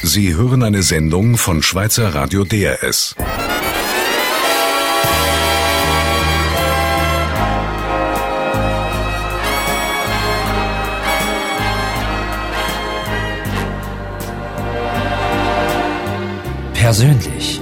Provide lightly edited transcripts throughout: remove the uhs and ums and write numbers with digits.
Sie hören eine Sendung von Schweizer Radio DRS. Persönlich.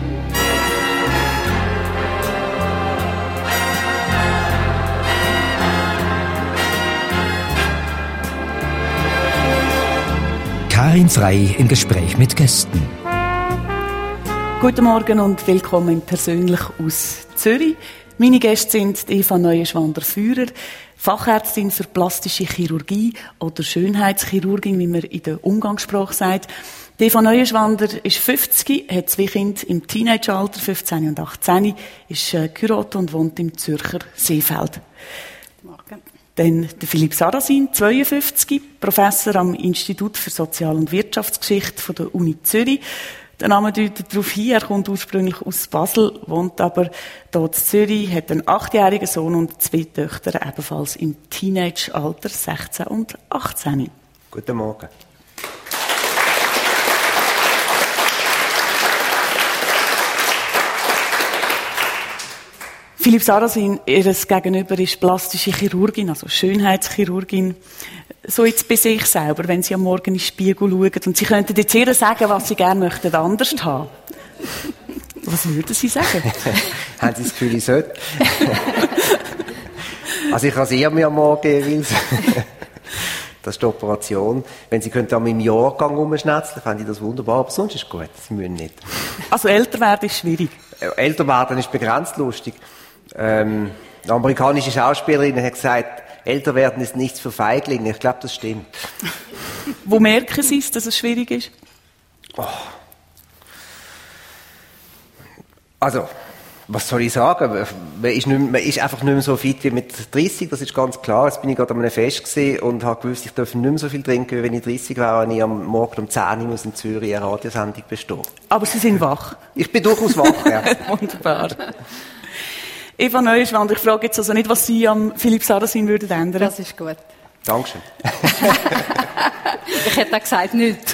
Karin Frey im Gespräch mit Gästen. Guten Morgen und willkommen persönlich aus Zürich. Meine Gäste sind Eva Neuenschwander-Führer, Fachärztin für plastische Chirurgie oder Schönheitschirurgin, wie man in der Umgangssprache sagt. Eva Neuenschwander ist 50, hat 2 Kinder im Teenageralter, 15 und 18, ist geheiratet und wohnt im Zürcher Seefeld. Morgen. Dann der Philipp Sarrazin, 52, Professor am Institut für Sozial- und Wirtschaftsgeschichte von der Uni Zürich. Der Name deutet darauf hin, er kommt ursprünglich aus Basel, wohnt aber hier in Zürich, hat einen 8-jährigen Sohn und 2 Töchter, ebenfalls im Teenageralter, 16 und 18. Guten Morgen. Philipp Sarrazin, Ihr Gegenüber ist plastische Chirurgin, also Schönheitschirurgin. So jetzt bei sich selber, wenn Sie am Morgen in den Spiegel schauen und Sie könnten jetzt ihr sagen, was Sie gerne möchten anders haben. Was würden Sie sagen? Haben Sie das Gefühl, ich sollte? Also ich rasiere mich am Morgen jeweils. Das ist die Operation. Wenn Sie könnten an meinem Jahrgang rumschnetzeln, fände ich das wunderbar, aber sonst ist es gut, Sie müssen nicht. Also älter werden ist schwierig? Älter werden ist begrenzt lustig. Eine amerikanische Schauspielerin hat gesagt, älter werden ist nichts für Feiglinge. Ich glaube, das stimmt. Wo merken Sie es, dass es schwierig ist? Oh. Also, was soll ich sagen? Man ist einfach nicht mehr so fit wie mit 30, das ist ganz klar. Jetzt bin ich gerade an einem Fest gewesen und habe gewusst, ich darf nicht mehr so viel trinken, wie wenn ich 30 wäre, wenn ich am Morgen um 10 Uhr in Zürich eine Radiosendung bestehe. Aber Sie sind wach? Ich bin durchaus wach, ja. Wunderbar. Eva Neuenschwander, ich frage jetzt also nicht, was Sie am Philipp Sarrazin würden ändern. Das ist gut. Dankeschön. Ich hätte auch gesagt, nichts.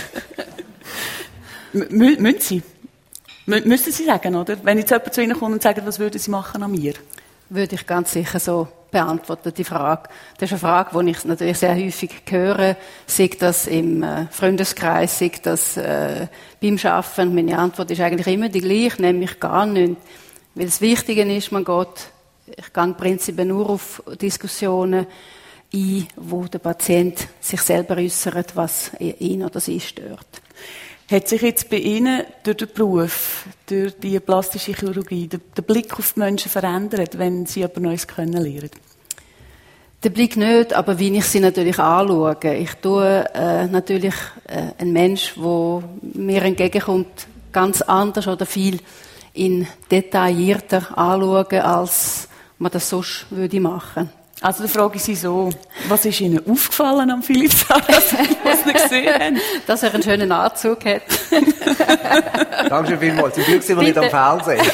Müssen Sie? Müssen Sie sagen, oder? Wenn jetzt jemand zu Ihnen kommt und sagt, was würden Sie machen an mir? Würde ich ganz sicher so beantworten, die Frage. Das ist eine Frage, die ich natürlich sehr häufig höre, sei das im Freundeskreis, sei das beim Arbeiten. Meine Antwort ist eigentlich immer die gleiche, nämlich gar nichts. Weil das Wichtige ist, ich gehe im Prinzip nur auf Diskussionen ein, wo der Patient sich selber äußert, was ihn oder sie stört. Hat sich jetzt bei Ihnen durch den Beruf, durch die plastische Chirurgie, der Blick auf die Menschen verändert, wenn Sie etwas Neues lernen? Der Blick nicht, aber wie ich sie natürlich anschaue. Ich tue natürlich einen Mensch, der mir entgegenkommt, ganz anders oder viel in detaillierter anschauen, als man das sonst würde machen. Also da frage ich Sie so, was ist Ihnen aufgefallen am Philipp Sarrazin, was Sie gesehen haben? Dass er einen schönen Anzug hat. Dankeschön vielmals. Zum Glück sind wir nicht am Fernsehen.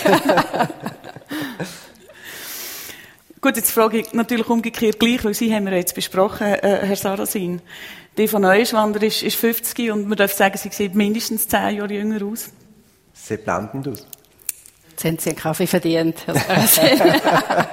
Gut, jetzt frage ich natürlich umgekehrt gleich, weil Sie haben wir jetzt besprochen, Herr Sarrazin. Eva Neuenschwander ist 50 und man darf sagen, sie sieht mindestens 10 Jahre jünger aus. Sie sieht blendend aus. Jetzt haben Sie einen Kaffee verdient, Herr Sarrazin.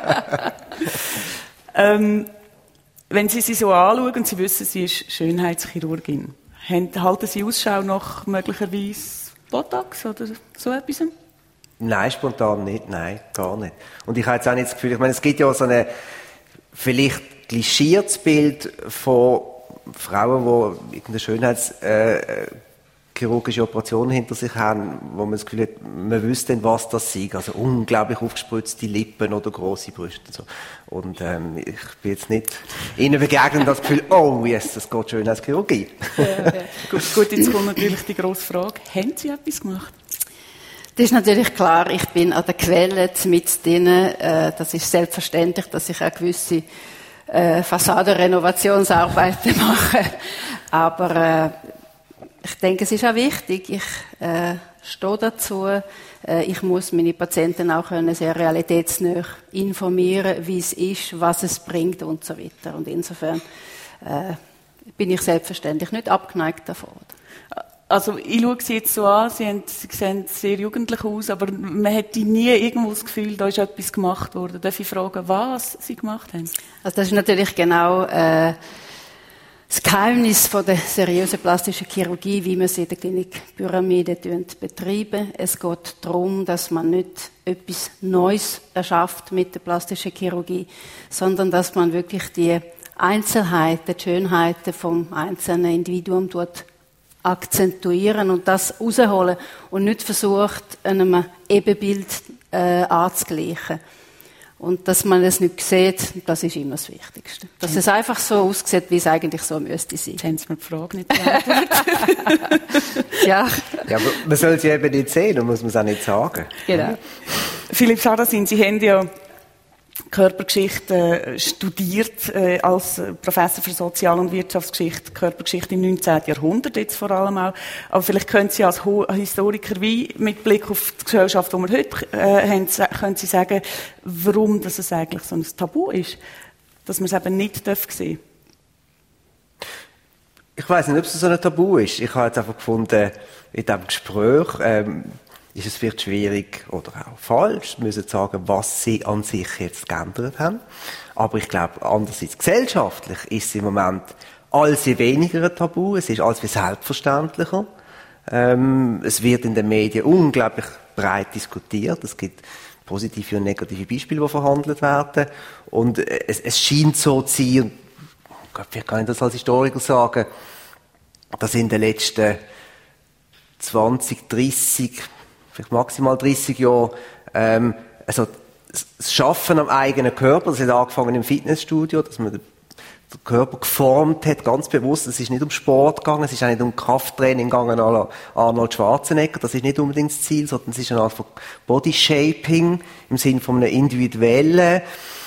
Wenn Sie sie so anschauen und Sie wissen, sie ist Schönheitschirurgin, halten Sie Ausschau nach möglicherweise Botox oder so etwas? Nein, spontan nicht. Nein, gar nicht. Und ich habe jetzt auch nicht das Gefühl, ich meine, es gibt ja so ein vielleicht klischiertes Bild von Frauen, die irgendeine chirurgische Operation hinter sich haben, wo man das Gefühl hat, man wüsste, was das sei. Also unglaublich aufgespritzte Lippen oder grosse Brüste. Und so. Und ich bin jetzt nicht ihnen begegnet und das Gefühl, oh yes, das geht schön als Chirurgie. Ja. Gut, jetzt kommt natürlich die grosse Frage, haben Sie etwas gemacht? Das ist natürlich klar, ich bin an der Quelle mit denen, das ist selbstverständlich, dass ich auch gewisse Fassadenrenovationsarbeiten mache. Aber ich denke, es ist auch wichtig. Ich stehe dazu. Ich muss meine Patienten auch sehr realitätsnah informieren, wie es ist, was es bringt und so weiter. Und insofern bin ich selbstverständlich nicht abgeneigt davon. Also, ich schaue Sie jetzt so an, Sie sehen sehr jugendlich aus, aber man hätte nie irgendwo das Gefühl, da ist etwas gemacht worden. Darf ich fragen, was Sie gemacht haben? Also das ist natürlich genau das Geheimnis von der seriösen plastischen Chirurgie, wie wir sie in der Klinik Pyramide betreiben. Es geht darum, dass man nicht etwas Neues erschafft mit der plastischen Chirurgie, sondern dass man wirklich die Einzelheiten, die Schönheiten vom einzelnen Individuum akzentuieren und das rausholen und nicht versucht, einem Ebenbild anzugleichen. Und dass man es nicht sieht, das ist immer das Wichtigste. Dass es einfach so aussieht, wie es eigentlich so müsste sein. Jetzt haben Sie mir die Frage nicht beantwortet. Ja, aber man soll sie eben nicht sehen, dann muss man es auch nicht sagen. genau. Philipp Sarrazin, Sie haben ja Körpergeschichte studiert als Professor für Sozial- und Wirtschaftsgeschichte, Körpergeschichte im 19. Jahrhundert jetzt vor allem auch. Aber vielleicht können Sie als Historiker wie mit Blick auf die Gesellschaft, die wir heute haben, können Sie sagen, warum das es eigentlich so ein Tabu ist, dass man es eben nicht sehen darf. Ich weiss nicht, ob es so ein Tabu ist. Ich habe jetzt einfach gefunden, in diesem Gespräch ist es vielleicht schwierig oder auch falsch, müssen sagen, was sie an sich jetzt geändert haben. Aber ich glaube, andererseits gesellschaftlich ist es im Moment alles weniger ein Tabu, es ist alles selbstverständlicher. Es wird in den Medien unglaublich breit diskutiert, es gibt positive und negative Beispiele, die verhandelt werden. Und es scheint so zu sein, und vielleicht kann ich das als Historiker sagen, dass in den letzten 20, 30, vielleicht maximal 30 Jahre, also das Schaffen am eigenen Körper, das hat angefangen im Fitnessstudio, dass man den Körper geformt hat, ganz bewusst. Es ist nicht um Sport gegangen, es ist auch nicht um Krafttraining gegangen à la Arnold Schwarzenegger, das ist nicht unbedingt das Ziel, sondern es ist eine Art von Bodyshaping im Sinne von einem individuellen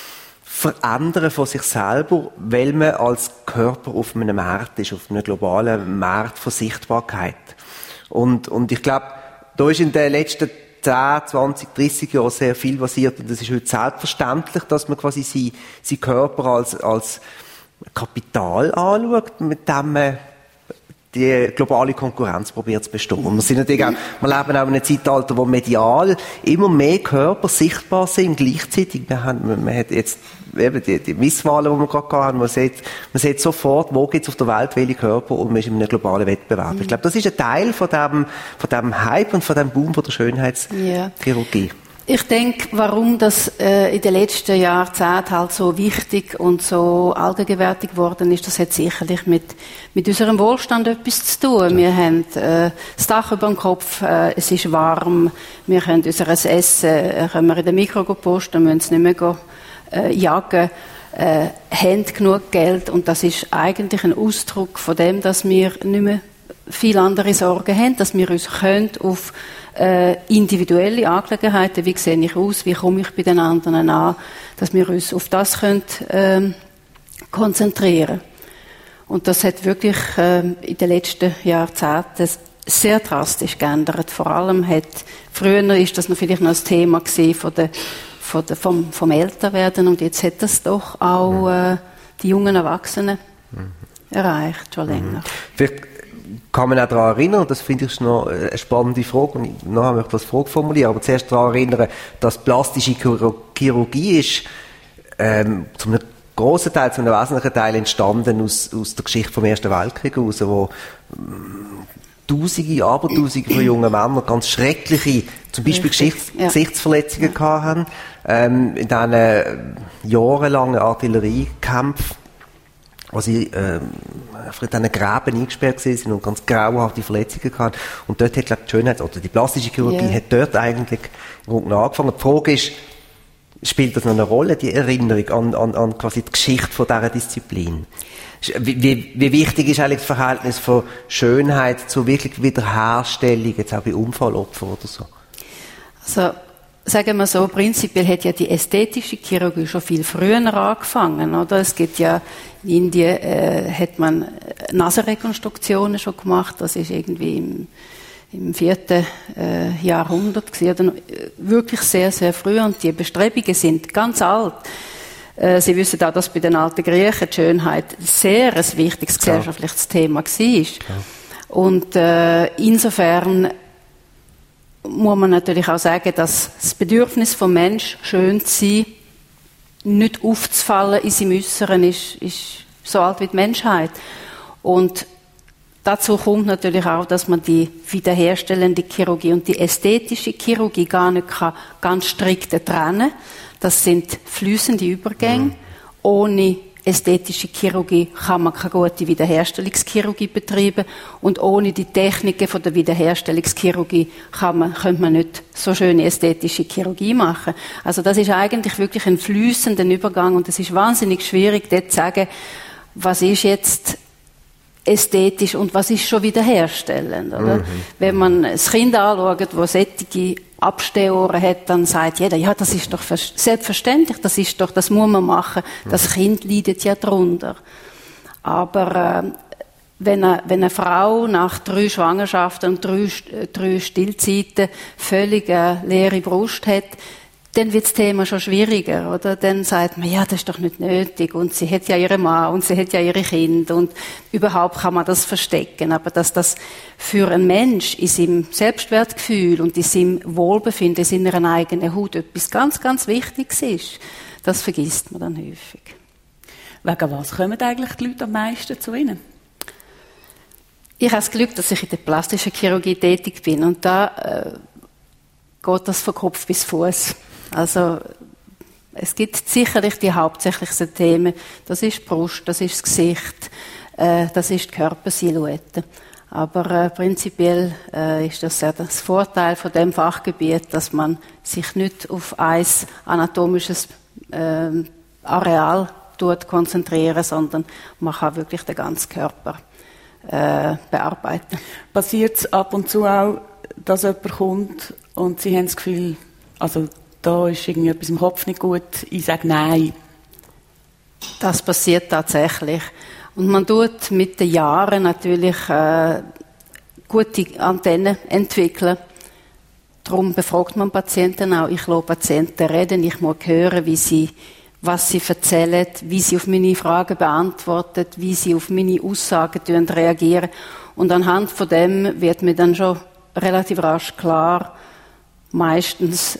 Verändern von sich selber, weil man als Körper auf einem Markt ist, auf einem globalen Markt von Sichtbarkeit. Und ich glaube, da ist in den letzten 10, 20, 30 Jahren sehr viel passiert und es ist heute selbstverständlich, dass man quasi seinen Körper als Kapital anschaut, mit dem man die globale Konkurrenz probiert zu bestehen. Wir sind natürlich auch, wir leben auch in einem Zeitalter, wo medial immer mehr Körper sichtbar sind, gleichzeitig. Man hat jetzt eben die Misswahlen, die wir gerade hatten, man sieht sofort, wo gibt's auf der Welt welche Körper und man ist in einem globalen Wettbewerb. Ich glaube, das ist ein Teil von dem Hype und von dem Boom von der Schönheitschirurgie. Ja. Ich denke, warum das in den letzten Jahrzehnten halt so wichtig und so allgegenwärtig geworden ist, das hat sicherlich mit unserem Wohlstand etwas zu tun. Wir haben das Dach über dem Kopf, es ist warm, wir können unser Essen können wir in den Mikro posten, müssen es nicht mehr jagen, haben genug Geld und das ist eigentlich ein Ausdruck von dem, dass wir nicht mehr viele andere Sorgen haben, dass wir uns auf individuelle Angelegenheiten, wie sehe ich aus, wie komme ich bei den anderen an, dass wir uns auf das können, konzentrieren. Und das hat wirklich in den letzten Jahrzehnten sehr drastisch geändert. Vor allem früher ist das noch vielleicht noch ein Thema gewesen vom Älterwerden und jetzt hat das doch auch die jungen Erwachsenen erreicht, schon länger. Vielleicht kann man auch daran erinnern, und das finde ich noch eine spannende Frage, und nachher möchte ich das Frage formulieren, aber zuerst daran erinnern, dass plastische Chirurgie ist zu einem grossen Teil, zu einem wesentlichen Teil entstanden aus der Geschichte vom Ersten Weltkrieg heraus, wo Tausende von jungen Männern ganz schreckliche, zum Beispiel Gesichtsverletzungen hatten, in diesen jahrelangen Artilleriekämpfen, wo sie in diesen Gräben eingesperrt sind und ganz grauenhafte Verletzungen hatten. Und dort hat, glaube ich, die Schönheits- oder die plastische Chirurgie hat dort eigentlich angefangen. Die Frage ist, spielt das noch eine Rolle, die Erinnerung an quasi die Geschichte von dieser Disziplin? Wie wichtig ist eigentlich das Verhältnis von Schönheit zur wirklich Wiederherstellung, jetzt auch bei Unfallopfern oder so? Also, sagen wir so, prinzipiell hat ja die ästhetische Chirurgie schon viel früher angefangen, oder? Es gibt ja, in Indien hat man Nasenrekonstruktionen schon gemacht, das ist irgendwie im 4. Jahrhundert gewesen, wirklich sehr, sehr früh, und die Bestrebungen sind ganz alt. Sie wissen auch, dass bei den alten Griechen die Schönheit sehr ein wichtiges gesellschaftliches Thema war. Ja. Und insofern muss man natürlich auch sagen, dass das Bedürfnis vom Mensch, schön zu sein, nicht aufzufallen in seinem Äußeren, ist so alt wie die Menschheit. Und dazu kommt natürlich auch, dass man die wiederherstellende Chirurgie und die ästhetische Chirurgie gar nicht ganz strikt trennen kann. Das sind fließende Übergänge. Ohne ästhetische Chirurgie kann man keine gute Wiederherstellungschirurgie betreiben und ohne die Techniken von der Wiederherstellungschirurgie könnte man nicht so schöne ästhetische Chirurgie machen. Also das ist eigentlich wirklich ein fließender Übergang und es ist wahnsinnig schwierig, dort zu sagen, was ist jetzt ästhetisch und was ist schon wiederherstellend, oder? Wenn man das Kind anschaut, das solche Abstehohren hat, dann sagt jeder, ja, das ist doch selbstverständlich, das muss man machen, das Kind leidet ja drunter. Aber wenn eine Frau nach 3 Schwangerschaften und 3 Stillzeiten völlig leere Brust hat, dann wird das Thema schon schwieriger, oder? Dann sagt man, ja, das ist doch nicht nötig und sie hat ja ihren Mann und sie hat ja ihre Kinder und überhaupt kann man das verstecken. Aber dass das für einen Mensch in seinem Selbstwertgefühl und in seinem Wohlbefinden in seiner eigenen Haut etwas ganz, ganz Wichtiges ist, das vergisst man dann häufig. Wegen was kommen eigentlich die Leute am meisten zu Ihnen? Ich habe das Glück, dass ich in der plastischen Chirurgie tätig bin und da geht das von Kopf bis Fuß. Also es gibt sicherlich die hauptsächlichen Themen. Das ist die Brust, das ist das Gesicht, das ist die Körpersilhouette. Aber prinzipiell ist das ja das Vorteil von dem Fachgebiet, dass man sich nicht auf ein anatomisches Areal konzentrieren, sondern man kann wirklich den ganzen Körper bearbeiten. Passiert es ab und zu auch, dass jemand kommt und Sie haben das Gefühl, also da ist irgendwie etwas im Kopf nicht gut, ich sage nein? Das passiert tatsächlich. Und man tut mit den Jahren natürlich gute Antennen entwickeln. Darum befragt man Patienten auch. Ich lasse Patienten reden, ich muss hören, was sie erzählen, wie sie auf meine Fragen beantworten, wie sie auf meine Aussagen reagieren. Und anhand von dem wird mir dann schon relativ rasch klar, meistens,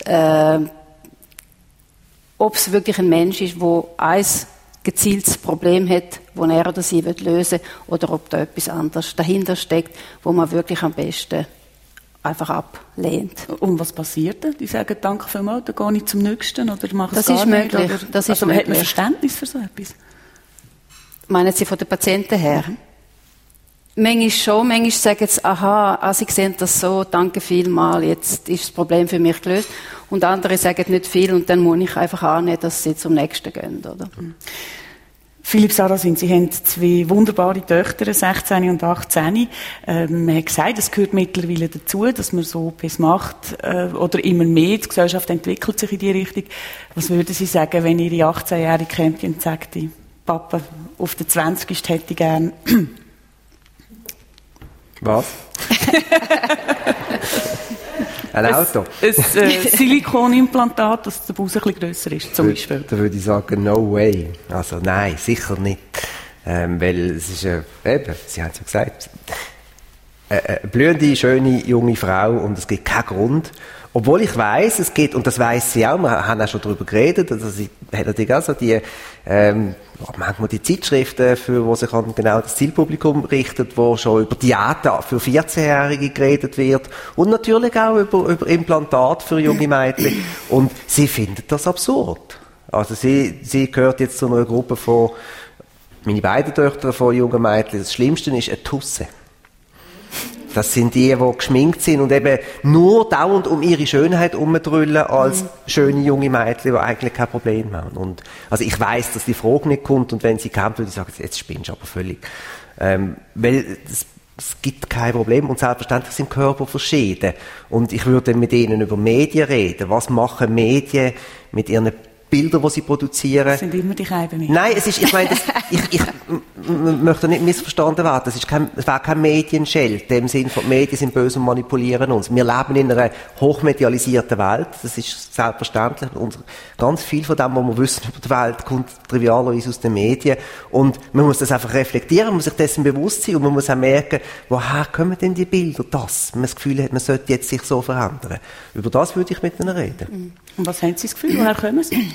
ob es wirklich ein Mensch ist, der ein gezieltes Problem hat, das er oder sie lösen will, oder ob da etwas anderes dahinter steckt, wo man wirklich am besten einfach ablehnt. Und was passiert dann? Die sagen, danke vielmals, dann gehe ich zum Nächsten oder mache es gar nicht. Möglich. Oder, das ist also möglich. Hat man Verständnis für so etwas? Meinen Sie von den Patienten her? Manchmal schon, manchmal sagen sie, aha, Sie sehen das so, danke vielmals, jetzt ist das Problem für mich gelöst. Und andere sagen nicht viel und dann muss ich einfach annehmen, dass sie zum Nächsten gehen, oder? Philipp Sarrazin, Sie haben 2 wunderbare Töchter, 16 und 18. Man hat gesagt, es gehört mittlerweile dazu, dass man so etwas macht, oder immer mehr. Die Gesellschaft entwickelt sich in die Richtung. Was würden Sie sagen, wenn Ihre 18-Jährige kommt und sagt, Papa, auf der 20. hätte ich gern... Was? Ein Auto? Ein Silikonimplantat, dass der Bauch ein bisschen grösser ist, zum Beispiel. Da würde ich sagen, no way. Also nein, sicher nicht. Weil es ist, eben, Sie haben es ja gesagt, eine blühende, schöne, junge Frau und es gibt keinen Grund. Obwohl ich weiss, es geht, und das weiss sie auch, wir haben auch schon darüber geredet, also sie hat natürlich auch so die, manchmal die Zeitschriften, wo sich an genau das Zielpublikum richtet, wo schon über Diäten für 14-Jährige geredet wird und natürlich auch über Implantat für junge Mädchen. Und sie findet das absurd. Also sie gehört jetzt zu einer Gruppe von, meine beiden Töchter von jungen Mädchen, das Schlimmste ist eine Tusse. Das sind die geschminkt sind und eben nur dauernd um ihre Schönheit herumdrüllen als schöne junge Mädchen, die eigentlich kein Problem haben. Und, also ich weiss, dass die Frage nicht kommt und wenn sie kommt, würde ich sagen, jetzt spinnst du aber völlig. Weil es gibt kein Problem und selbstverständlich sind Körper verschieden. Und ich würde mit ihnen über Medien reden. Was machen Medien mit ihren Bilder, die sie produzieren. Das sind immer die Scheiben. Nein, es ist, ich meine, ich möchte nicht missverstanden werden. Es wäre kein Medienscheld. In dem Sinn, die Medien sind böse und manipulieren uns. Wir leben in einer hochmedialisierten Welt. Das ist selbstverständlich. Und ganz viel von dem, was wir wissen über die Welt, kommt trivialerweise aus den Medien. Und man muss das einfach reflektieren, man muss sich dessen bewusst sein und man muss auch merken, woher kommen denn die Bilder? Man das Gefühl hat, man sollte jetzt sich so verändern. Über das würde ich mit ihnen reden. Und was haben Sie das Gefühl? Woher kommen Sie?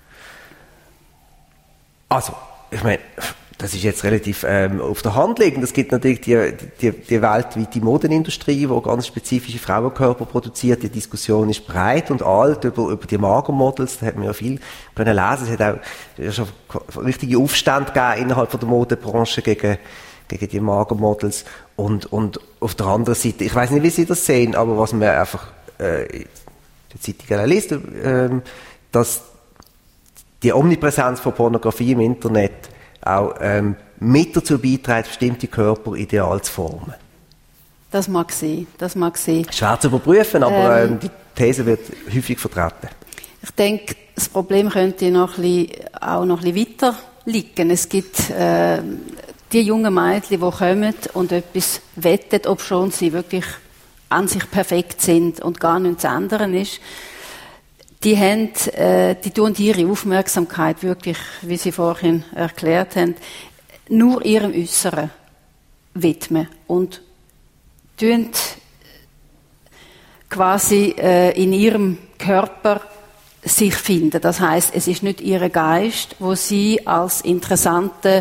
Also, ich meine, das ist jetzt relativ auf der Hand liegend. Es gibt natürlich die weltweite Modenindustrie, die ganz spezifische Frauenkörper produziert. Die Diskussion ist breit und alt über die Magermodels. Da hat man ja viel können lesen. Es hat auch schon richtige Aufstände gegeben innerhalb von der Modebranche gegen die Magermodels. Und auf der anderen Seite, ich weiß nicht, wie Sie das sehen, aber was man einfach in der Zeitung liest, dass die Omnipräsenz von Pornografie im Internet auch mit dazu beiträgt, bestimmte Körperideale zu formen. Das mag sein. Schwer zu überprüfen, aber die These wird häufig vertreten. Ich denke, das Problem könnte auch noch ein bisschen weiter liegen. Es gibt die jungen Mädchen, die kommen und etwas wettet, ob schon sie wirklich an sich perfekt sind und gar nichts zu ändern ist. Die tun ihre Aufmerksamkeit wirklich, wie Sie vorhin erklärt haben, nur ihrem Äußeren widmen und tun quasi in ihrem Körper sich finden. Das heißt, es ist nicht ihr Geist, wo sie als interessante,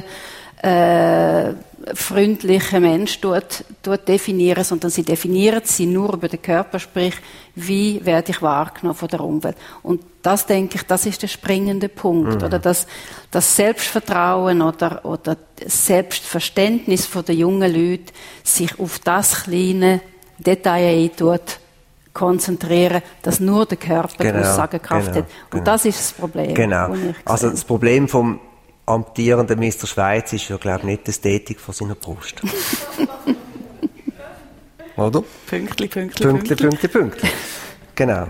freundlicher Mensch dort definieren, sondern sie definieren sie nur über den Körper, sprich, wie werde ich wahrgenommen von der Umwelt. Und das, denke ich, das ist der springende Punkt. Oder das Selbstvertrauen oder das Selbstverständnis der jungen Leute, sich auf das kleine Detail dort konzentrieren, dass nur der Körper die Aussagekraft hat. Und das ist das Problem. Genau. Also das Problem vom amtierenden Mr. Schweiz ist ja, glaube ich, nicht die Ästhetik von seiner Brust. Oder? Pünktli. Genau.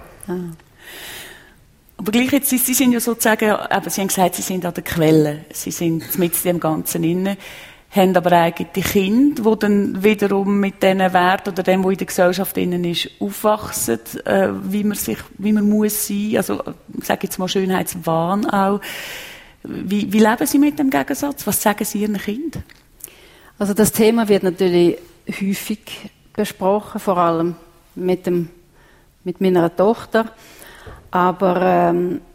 Aber gleich jetzt, Sie sind ja sozusagen, eben, Sie haben gesagt, Sie sind an der Quelle. Sie sind mit dem Ganzen inne, haben aber eigentlich Kinder, die dann wiederum mit diesen Werten oder dem, was in der Gesellschaft innen ist, aufwachsen, wie man muss sein. Also, ich sage jetzt mal Schönheitswahn auch. Wie leben Sie mit dem Gegensatz? Was sagen Sie Ihren Kindern? Also das Thema wird natürlich häufig besprochen, vor allem mit meiner Tochter. Aber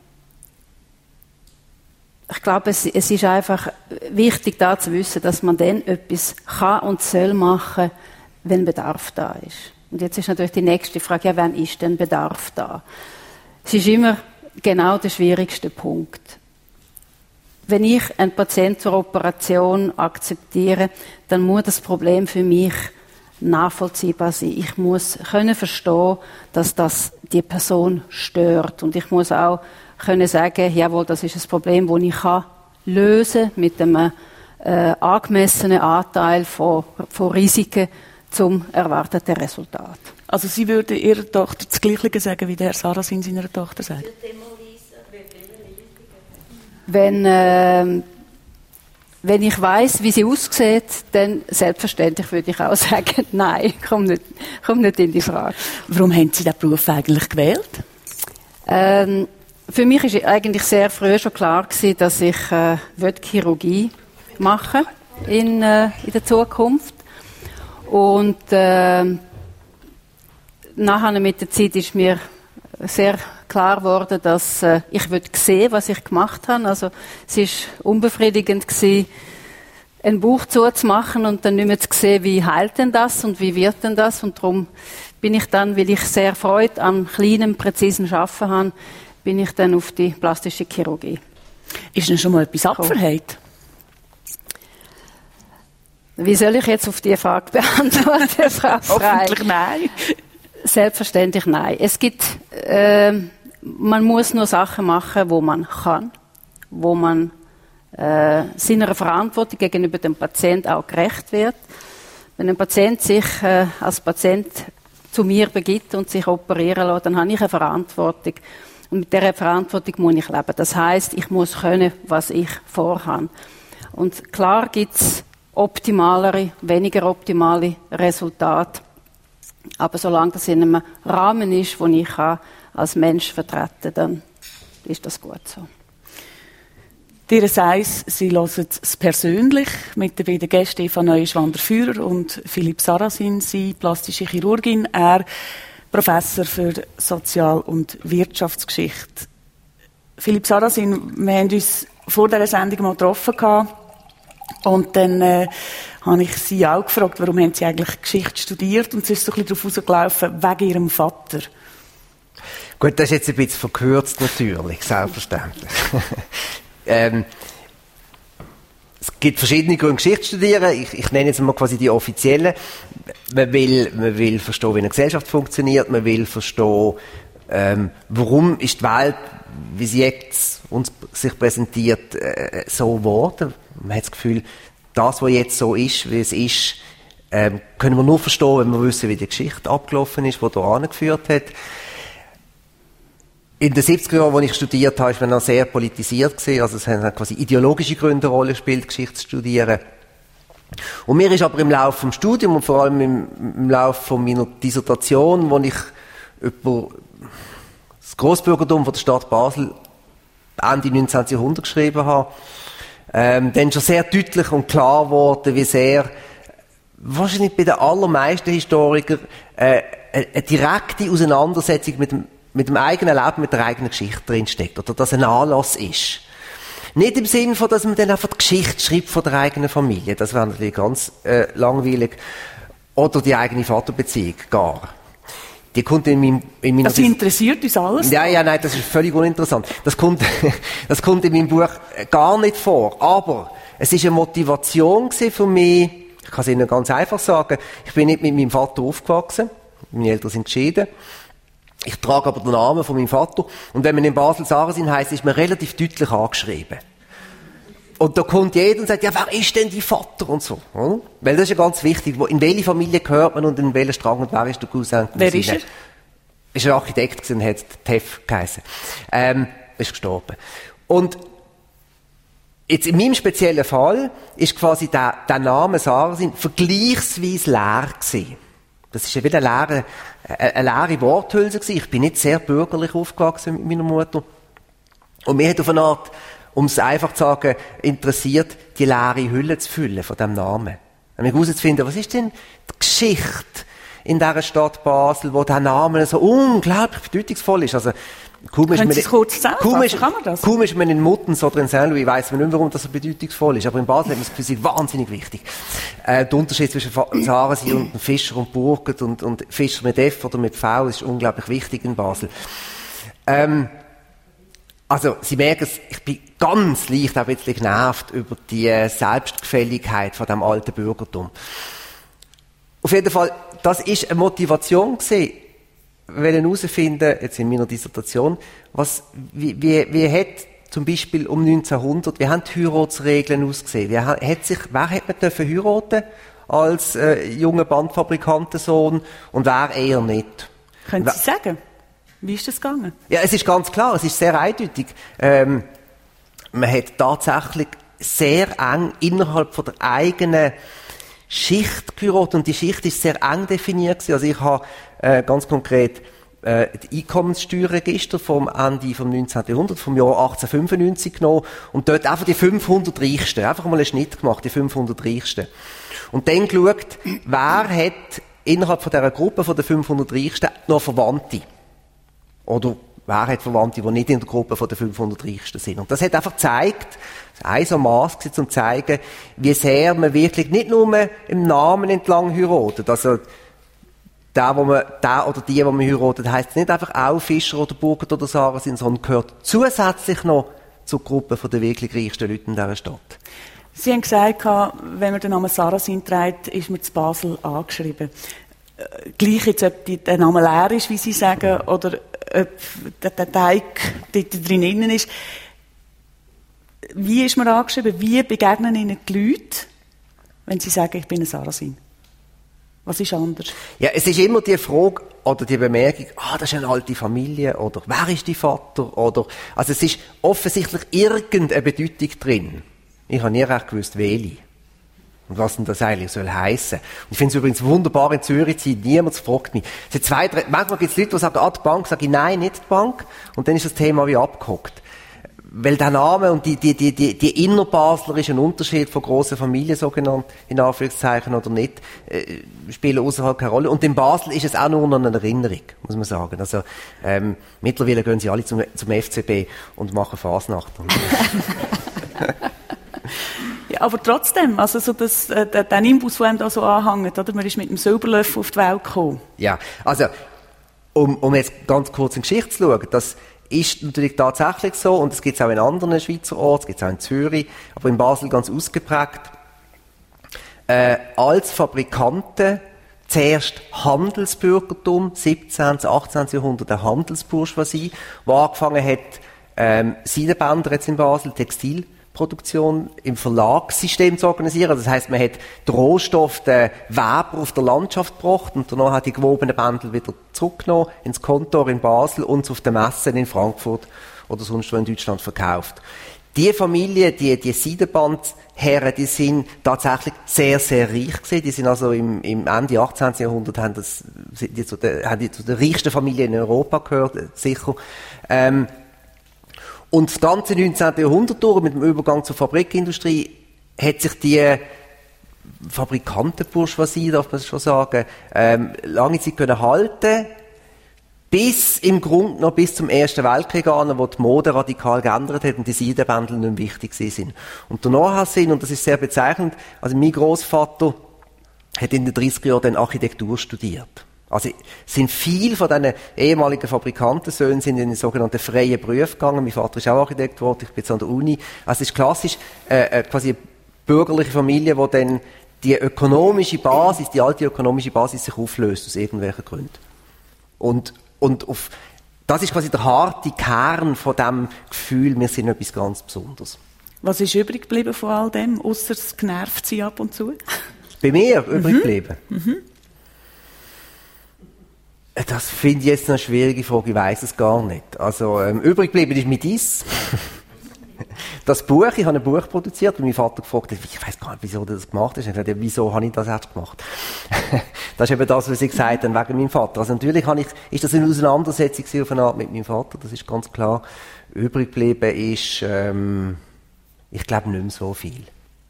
ich glaube, es ist einfach wichtig, da zu wissen, dass man dann etwas kann und soll machen, wenn Bedarf da ist. Und jetzt ist natürlich die nächste Frage, ja, wann ist denn Bedarf da? Es ist immer genau der schwierigste Punkt. Wenn ich einen Patienten zur Operation akzeptiere, dann muss das Problem für mich nachvollziehbar sein. Ich muss können verstehen, dass das die Person stört. Und ich muss auch können sagen, jawohl, das ist ein Problem, das ich lösen kann mit einem angemessenen Anteil von Risiken zum erwarteten Resultat. Also Sie würden Ihrer Tochter das Gleiche sagen, wie der Herr Sarasin seiner Tochter sagt? Wenn ich weiss, wie sie aussieht, dann selbstverständlich würde ich auch sagen, nein, komm nicht in die Frage. Warum haben Sie diesen Beruf eigentlich gewählt? Für mich ist eigentlich sehr früh schon klar gewesen, dass ich Chirurgie machen in der Zukunft. Und nachher mit der Zeit ist mir sehr klar geworden, dass ich sehen, was ich gemacht habe. Also es ist unbefriedigend gewesen, einen Bauch zuzumachen und dann nicht mehr zu sehen, wie heilt denn das und wie wird denn das. Und darum bin ich dann, weil ich sehr Freude am kleinen, präzisen Arbeiten habe, bin ich dann auf die plastische Chirurgie. Ist denn schon mal etwas abverheilt? Wie soll ich jetzt auf diese Frage beantworten, Frau Frey? Hoffentlich nein. Selbstverständlich nein. Es gibt, man muss nur Sachen machen, wo man kann, wo man seiner Verantwortung gegenüber dem Patienten auch gerecht wird. Wenn ein Patient sich als Patient zu mir begibt und sich operieren lässt, dann habe ich eine Verantwortung. Und mit dieser Verantwortung muss ich leben. Das heisst, ich muss können, was ich vorhabe. Und klar gibt es optimalere, weniger optimale Resultate. Aber solange das in einem Rahmen ist, den ich als Mensch vertreten kann, dann ist das gut so. Ihr sagt, Sie hören es persönlich mit den beiden Gästen Eva Neuenschwander-Führer und Philipp Sarrazin, Sie plastische Chirurgin, er Professor für Sozial- und Wirtschaftsgeschichte. Philipp Sarrazin, wir haben uns vor dieser Sendung mal getroffen und dann habe ich Sie auch gefragt, warum haben Sie eigentlich Geschichte studiert, und es ist so ein bisschen darauf rausgelaufen, wegen Ihrem Vater. Gut, das ist jetzt ein bisschen verkürzt natürlich, selbstverständlich. Es gibt verschiedene Gründe, Geschichte zu studieren. Ich nenne jetzt mal quasi die offiziellen. Man will verstehen, wie eine Gesellschaft funktioniert. Man will verstehen, warum ist die Welt, wie sie jetzt uns sich präsentiert, so geworden. Man hat das Gefühl, das, was jetzt so ist, wie es ist, können wir nur verstehen, wenn wir wissen, wie die Geschichte abgelaufen ist, die da angeführt hat. In den 70er Jahren, als ich studiert habe, war man noch sehr politisiert gewesen. Also es haben quasi ideologische Gründe eine Rolle gespielt, Geschichte zu studieren. Und mir ist aber im Laufe des Studiums und vor allem im Laufe von meiner Dissertation, wo ich über das Grossbürgertum von der Stadt Basel Ende 19. Jahrhundert geschrieben habe, dann schon sehr deutlich und klar geworden, wie sehr wahrscheinlich bei den allermeisten Historikern eine direkte Auseinandersetzung mit dem eigenen Leben, mit der eigenen Geschichte drinsteckt, oder dass ein Anlass ist. Nicht im Sinne von, dass man dann einfach die Geschichte schreibt von der eigenen Familie, das wäre natürlich ganz langweilig, oder die eigene Vaterbeziehung, gar. Die kommt in meiner Das interessiert uns alles? Ja, nein, das ist völlig uninteressant. Das kommt in meinem Buch gar nicht vor, aber es ist eine Motivation für mich, ich kann es Ihnen ganz einfach sagen, ich bin nicht mit meinem Vater aufgewachsen, meine Eltern sind geschieden. Ich trage aber den Namen von meinem Vater. Und wenn man in Basel Sarrazin heisst, ist man relativ deutlich angeschrieben. Und da kommt jeder und sagt, ja, wer ist denn dein Vater? Und so. Oder? Weil das ist ja ganz wichtig. In welche Familie gehört man und in welchen Strang und wer ist der Cousin? Wer ist er? Ist ein Architekt und hat Teff geheissen. Ist gestorben. Und jetzt in meinem speziellen Fall ist quasi der Name Sarrazin vergleichsweise leer gewesen. Das ist ja wieder eine leere Worthülse gewesen. Ich bin nicht sehr bürgerlich aufgewachsen mit meiner Mutter. Und mir hat auf eine Art, um es einfach zu sagen, interessiert, die leere Hülle zu füllen von diesem Namen. Nämlich herauszufinden, was ist denn die Geschichte in dieser Stadt Basel, wo der Name so unglaublich bedeutungsvoll ist. Also, kaum ist man in Muttens oder in Saint-Louis, weiss man nicht, warum das so bedeutungsvoll ist. Aber in Basel hat man das Gefühl, wahnsinnig wichtig. Der Unterschied zwischen Sarrazin und Fischer und Burgert und Fischer mit F oder mit V ist unglaublich wichtig in Basel. Also, Sie merken es, ich bin ganz leicht ein bisschen genervt über die Selbstgefälligkeit von dem alten Bürgertum. Auf jeden Fall, das ist eine Motivation gewesen, herausfinden, jetzt in meiner Dissertation, wie hat zum Beispiel um 1900, wie haben die Heiratsregeln ausgesehen? Wer hat man dürfen heiraten als junger Bandfabrikantensohn und wer eher nicht? Können Sie sagen, wie ist das gegangen? Ja, es ist ganz klar, es ist sehr eindeutig. Man hat tatsächlich sehr eng innerhalb von der eigenen Schicht geheiratet und die Schicht ist sehr eng definiert. Also ich habe ganz konkret die Einkommenssteuerregister vom Ende vom 19. Jahrhundert, vom Jahr 1895 genommen und dort einfach die 500 Reichsten, einfach mal einen Schnitt gemacht, die 500 Reichsten. Und dann geschaut, wer hat innerhalb von dieser Gruppe von den 500 Reichsten noch Verwandte? Oder wer hat Verwandte, die nicht in der Gruppe von den 500 Reichsten sind? Und das hat einfach gezeigt, ein so Maß um zu zeigen, wie sehr man wirklich nicht nur im Namen entlang heiratet. Also, der oder die man heiratet, heisst nicht einfach auch Fischer oder Burgert oder Sarrazin, sondern gehört zusätzlich noch zur Gruppe der wirklich reichsten Leute in dieser Stadt. Sie haben gesagt, wenn man den Namen Sarrazin trägt, ist man zu Basel angeschrieben. Gleich jetzt, ob der Name leer ist, wie Sie sagen, oder ob der Teig dort drinnen ist. Wie ist man angeschrieben? Wie begegnen Ihnen die Leute, wenn Sie sagen, ich bin ein Sarrazin? Was ist anders? Ja, es ist immer die Frage oder die Bemerkung, das ist eine alte Familie, oder wer ist die Vater, oder, also es ist offensichtlich irgendeine Bedeutung drin. Ich habe nie recht gewusst, welche. Und was denn das eigentlich soll heissen. Und ich finde es übrigens wunderbar, in Zürich zu sein, niemand fragt mich. Manchmal gibt es Leute, die sagen, die Bank, sage ich, nein, nicht die Bank. Und dann ist das Thema wie abgehockt. Weil der Name und die innerbaslerischen Unterschied von grossen Familien, sogenannt, in Anführungszeichen oder nicht, spielen außerhalb keine Rolle. Und in Basel ist es auch nur noch eine Erinnerung, muss man sagen. Also, mittlerweile gehen sie alle zum FCB und machen Fasnacht. Ja, aber trotzdem, also so der Nimbus, der einem da so anhängt, oder? Man ist mit dem Silberlöffel auf die Welt gekommen. Ja, also, um jetzt ganz kurz in die Geschichte zu schauen, das ist natürlich tatsächlich so, und es gibt es auch in anderen Schweizer Orten, es gibt es auch in Zürich, aber in Basel ganz ausgeprägt, als Fabrikanten zuerst Handelsbürgertum, 17. bis 18. Jahrhundert eine Handelsbourgeoisie, die angefangen hat, Seidenbänder jetzt in Basel, Textilproduktion im Verlagssystem zu organisieren. Das heisst, man hat den Rohstoff, den Weber auf der Landschaft gebracht und danach hat die gewobenen Bändel wieder zurückgenommen ins Kontor in Basel und auf den Messen in Frankfurt oder sonst wo in Deutschland verkauft. Die Familie, die Seidenbandherren, die sind tatsächlich sehr, sehr reich gewesen. Die sind also im Ende 18. Jahrhundert haben die zu den reichsten Familien in Europa gehört, sicher. Und das ganze 19. Jahrhundert durch, mit dem Übergang zur Fabrikindustrie, hat sich die Fabrikantenbourgeoisie, darf man schon sagen, lange Zeit können halten, bis im Grunde noch bis zum Ersten Weltkrieg an, wo die Mode radikal geändert hat und die Seidenbändel nicht mehr wichtig sind. Und danach sind, und das ist sehr bezeichnend, also mein Großvater hat in den 30er Jahren dann Architektur studiert. Also sind viele von diesen ehemaligen Fabrikantensöhnen sind in den sogenannten freien Berufe gegangen. Mein Vater ist auch Architekt geworden, ich bin jetzt an der Uni. Also es ist klassisch quasi eine bürgerliche Familie, wo dann die ökonomische Basis, die alte ökonomische Basis sich auflöst aus irgendwelchen Gründen. Und das ist quasi der harte Kern von dem Gefühl, wir sind etwas ganz Besonderes. Was ist übrig geblieben von all dem, ausser das Genervtsein ab und zu? Bei mir übrig geblieben? Das finde ich jetzt eine schwierige Frage, ich weiss es gar nicht. Also, übrig geblieben ist Midis. Das Buch, ich habe ein Buch produziert und mein Vater gefragt hat, ich weiss gar nicht, wieso du das gemacht hast. Ich habe gesagt, wieso habe ich das erst gemacht? Das ist eben das, was ich gesagt habe, wegen meinem Vater. Also natürlich ist das eine Auseinandersetzung auf eine Art mit meinem Vater, das ist ganz klar. Übrig geblieben ist, ich glaube, nicht mehr so viel.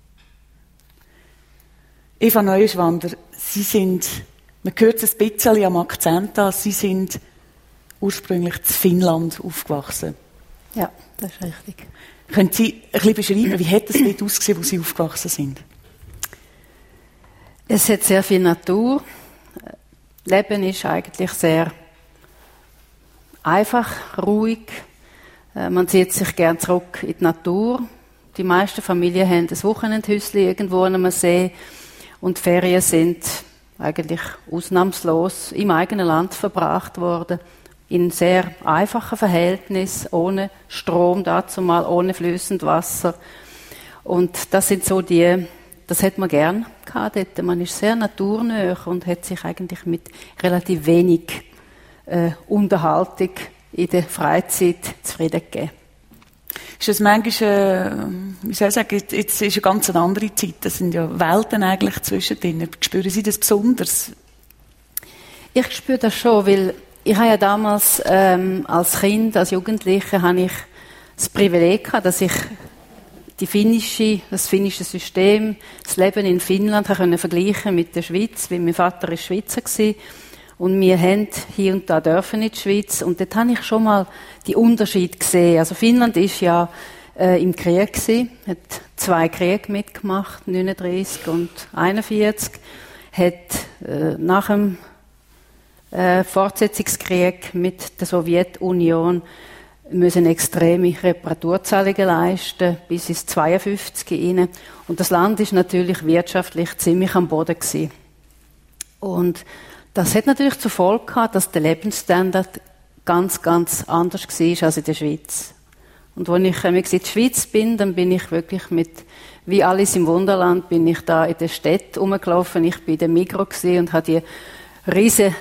Eva Neuenschwander, Sie sind, man hört es ein bisschen am Akzent an, Sie sind ursprünglich in Finnland aufgewachsen. Ja, das ist richtig. Können Sie ein bisschen beschreiben, wie hat es dort ausgesehen, wo Sie aufgewachsen sind? Es hat sehr viel Natur. Leben ist eigentlich sehr einfach, ruhig. Man zieht sich gern zurück in die Natur. Die meisten Familien haben ein Wochenendhäuschen irgendwo an einem See und die Ferien sind eigentlich ausnahmslos im eigenen Land verbracht worden. In sehr einfachen Verhältnissen, ohne Strom dazumal, ohne fließend Wasser. Und das sind so das hat man gern gehabt dort. Man ist sehr naturnah und hat sich eigentlich mit relativ wenig Unterhaltung in der Freizeit zufrieden gegeben. Ist das manchmal, wie soll ich sagen, jetzt ist eine ganz andere Zeit. Das sind ja Welten eigentlich zwischendrin. Spüren Sie das besonders? Ich spüre das schon, weil ich habe ja damals als Kind, als Jugendliche, habe ich das Privileg gehabt, dass ich das finnische System, das Leben in Finnland können vergleichen mit der Schweiz, weil mein Vater ist Schweizer gewesen. Und wir haben hier und da dürfen in die Schweiz. Und dort habe ich schon mal die Unterschiede gesehen. Also Finnland ist ja im Krieg gewesen, hat 2 Kriege mitgemacht, 39 und 41, hat nach dem Fortsetzungskrieg mit der Sowjetunion müssen extreme Reparaturzahlungen leisten, bis ins 52 hinein. Und das Land ist natürlich wirtschaftlich ziemlich am Boden gewesen. Und das hat natürlich zur Folge gehabt, dass der Lebensstandard ganz, ganz anders war als in der Schweiz. Und als ich in die Schweiz bin, dann bin ich wirklich wie Alice im Wunderland, bin ich da in der Stadt rumgelaufen. Ich bin in der Migros und habe die riesen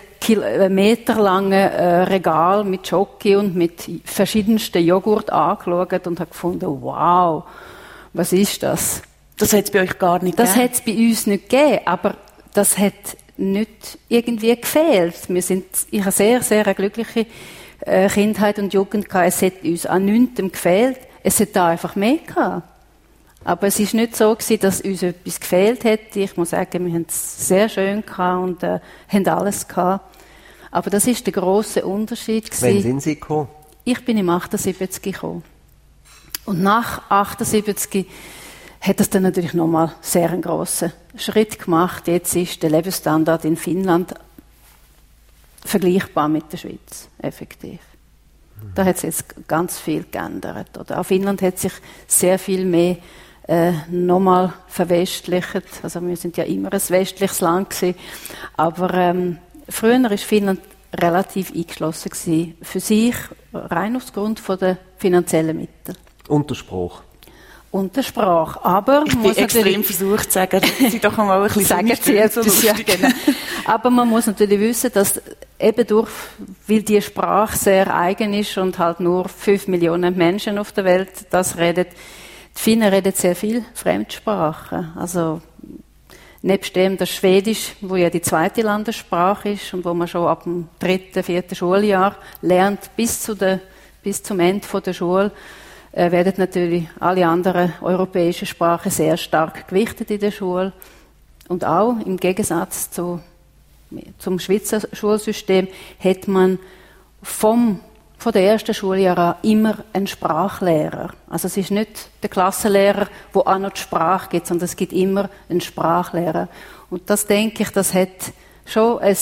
meterlange Regal mit Schoki und mit verschiedensten Joghurt angeschaut und habe gefunden, wow, was ist das? Das hat es bei euch gar nicht gegeben? Das hat es bei uns nicht gegeben, aber das hat nicht irgendwie gefehlt. Ich habe sehr, sehr eine glückliche Kindheit und Jugend gehabt. Es hat uns an nichts gefehlt. Es hat da einfach mehr gehabt. Aber es ist nicht so gewesen, dass uns etwas gefehlt hätte. Ich muss sagen, wir haben es sehr schön gehabt und haben alles gehabt. Aber das ist der grosse Unterschied gewesen. Wann sind Sie gekommen? Ich bin im 78 gekommen. Und nach 78 hat das dann natürlich nochmal sehr einen grossen Schritt gemacht. Jetzt ist der Lebensstandard in Finnland vergleichbar mit der Schweiz, effektiv. Da hat es jetzt ganz viel geändert. Oder? Auch Finnland hat sich sehr viel mehr nochmal verwestlicht. Also wir sind ja immer ein westliches Land gewesen. Aber früher war Finnland relativ eingeschlossen gewesen. Für sich, rein aufgrund der finanziellen Mittel. Und der Spruch. Und der Sprache. Aber ich bin extrem versucht zu sagen, dass Sie doch mal ein bisschen sagen Sie etwas, ja, genau. Aber man muss natürlich wissen, dass eben weil die Sprache sehr eigen ist und halt nur 5 Millionen Menschen auf der Welt das reden, die Finnen reden sehr viel Fremdsprachen. Also nebst dem das Schwedisch, wo ja die zweite Landessprache ist und wo man schon ab dem 3., 4. Schuljahr lernt, bis zum Ende der Schule, werden natürlich alle anderen europäischen Sprachen sehr stark gewichtet in der Schule. Und auch im Gegensatz zum Schweizer Schulsystem hat man von der ersten Schuljahr an immer einen Sprachlehrer. Also es ist nicht der Klassenlehrer, der auch noch die Sprache gibt, sondern es gibt immer einen Sprachlehrer. Und das, denke ich, das hat schon eine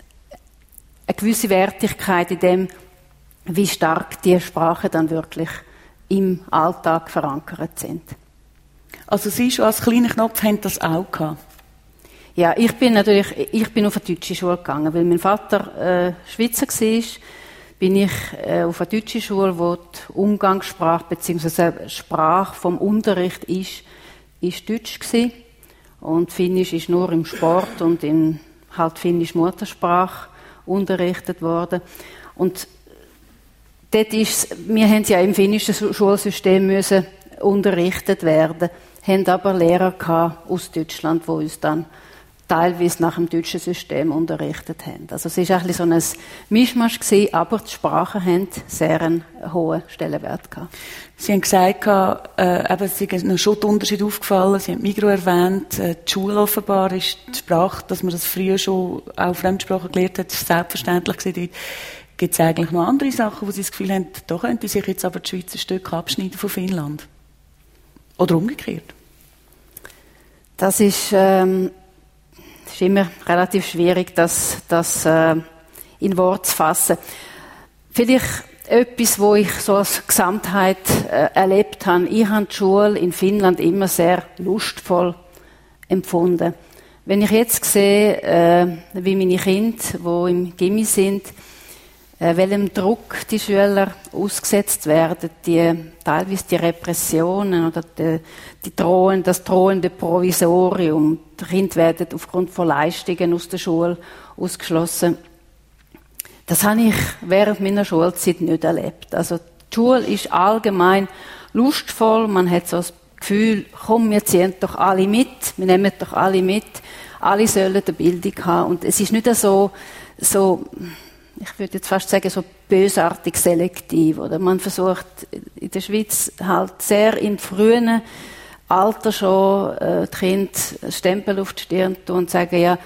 gewisse Wertigkeit in dem, wie stark die Sprachen dann wirklich im Alltag verankert sind. Also Sie schon als kleiner Knopf haben das auch gehabt? Ja, ich bin auf eine deutsche Schule gegangen, weil mein Vater Schweizer war, bin ich auf eine deutsche Schule, wo die Umgangssprache bzw. Sprache vom Unterricht ist Deutsch gewesen. Und Finnisch ist nur im Sport und in halt Finnisch Muttersprache unterrichtet worden. Und wir haben ja im finnischen Schulsystem müssen unterrichtet werden, haben aber Lehrer gehabt aus Deutschland, die uns dann teilweise nach dem deutschen System unterrichtet haben. Also es war ein bisschen so ein Mischmasch gewesen, aber die Sprachen haben sehr einen hohen Stellenwert gehabt. Sie haben gesagt, es ist Ihnen schon der Unterschied aufgefallen. Sie haben Migros erwähnt, die Schule offenbar ist die Sprache, dass man das früher schon auch Fremdsprachen gelernt hat, ist selbstverständlich gewesen. Gibt es eigentlich noch andere Sachen, wo Sie das Gefühl haben, da könnte sich jetzt aber die Schweiz ein Stück abschneiden von Finnland? Oder umgekehrt? Das ist immer relativ schwierig, das in Worte zu fassen. Vielleicht etwas, wo ich so als Gesamtheit erlebt habe. Ich habe die Schule in Finnland immer sehr lustvoll empfunden. Wenn ich jetzt sehe, wie meine Kinder, die im Gimmi sind, welchem Druck die Schüler ausgesetzt werden, teilweise die Repressionen oder das drohende Provisorium. Die Kinder werden aufgrund von Leistungen aus der Schule ausgeschlossen. Das habe ich während meiner Schulzeit nicht erlebt. Also die Schule ist allgemein lustvoll. Man hat so das Gefühl, komm, wir ziehen doch alle mit, wir nehmen doch alle mit. Alle sollen eine Bildung haben. Und es ist nicht so ich würde jetzt fast sagen, so bösartig selektiv. Oder man versucht in der Schweiz halt sehr im frühen Alter schon die Kinder Stempel auf die Stirn tun und sagen, ja,